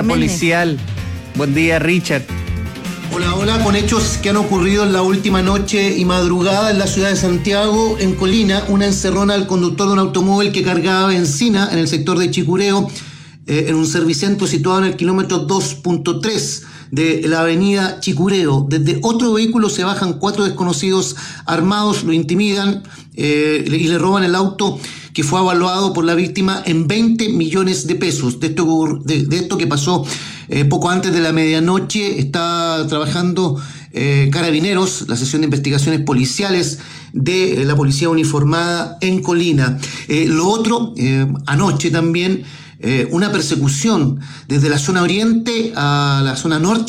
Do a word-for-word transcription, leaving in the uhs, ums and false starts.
policial. Buen día, Richard. Hola, hola, con hechos que han ocurrido en la última noche y madrugada en la ciudad de Santiago, en Colina, una encerrona al conductor de un automóvil que cargaba benzina en el sector de Chicureo, eh, en un servicentro situado en el kilómetro dos punto tres de la avenida Chicureo. Desde otro vehículo se bajan cuatro desconocidos armados, lo intimidan eh, y le roban el auto, que fue evaluado por la víctima en veinte millones de pesos. De esto, de, de esto que pasó eh, poco antes de la medianoche, está trabajando eh, Carabineros, la sección de investigaciones policiales de eh, la policía uniformada en Colina. Eh, lo otro, eh, anoche también, eh, una persecución desde la zona oriente a la zona norte